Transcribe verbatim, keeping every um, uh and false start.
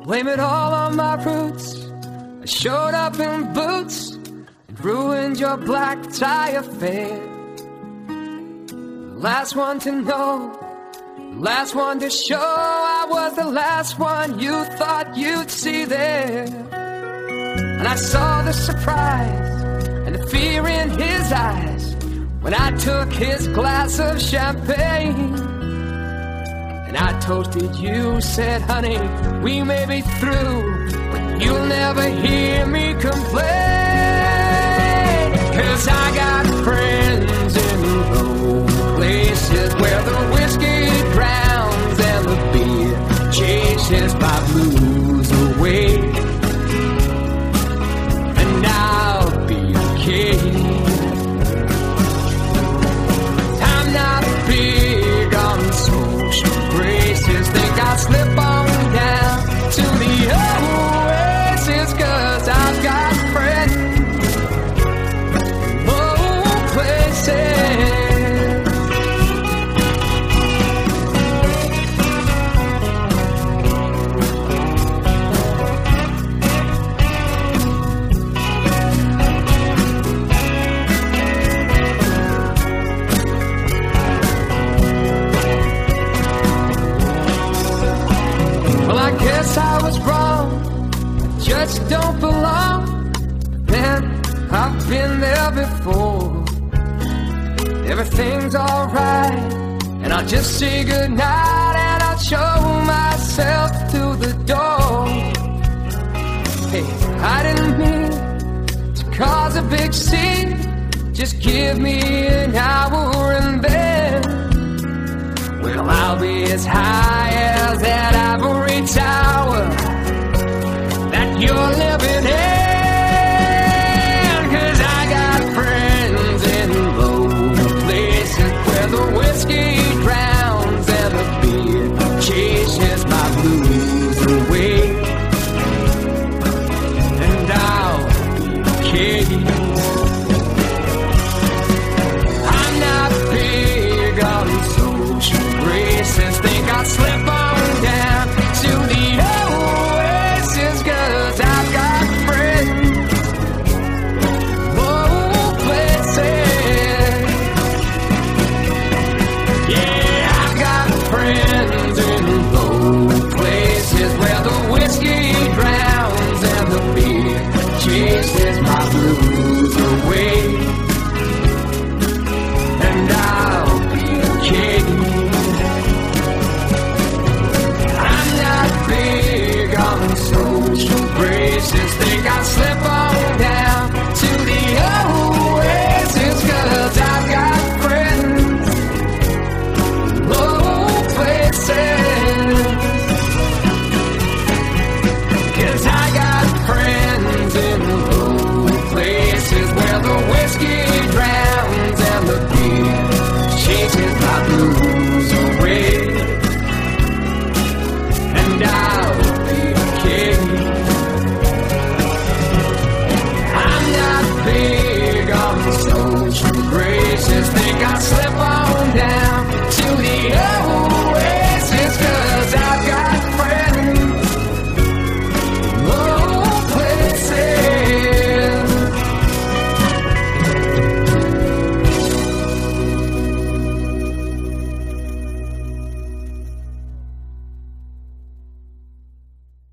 Blame it all on my roots. I showed up in boots and ruined your black tie affair. The last one to know, the last one to show, I was the last one you thought you'd see there. And I saw the surprise and the fear in his eyes when I took his glass of champagne. And I toasted you, said, honey, we may be through, but you'll never hear me complain. Cause I got friends in low places where the whiskey drowns and the beer chases my blues away. And I'll be okay. I'm not big on social graces. Think I'll slip on down to the oasis. Cause I've got friends in low places. I guess I was wrong, I just don't belong. But then I've been there before. Everything's alright, and I'll just say goodnight, and I'll show myself to the door. Hey, I didn't mean to cause a big scene. Just give me an hour and then, well, I'll be as high